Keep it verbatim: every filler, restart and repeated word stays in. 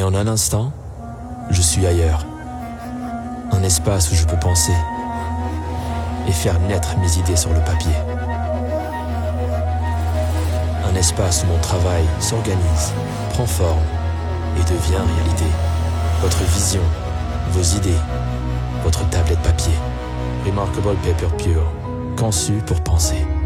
en un instant, je suis ailleurs. Un espace où je peux penser et faire naître mes idées sur le papier. Un espace où mon travail s'organise, prend forme et devient réalité. Votre vision, vos idées, votre tablette papier. Remarkable Paper Pure, conçu pour penser.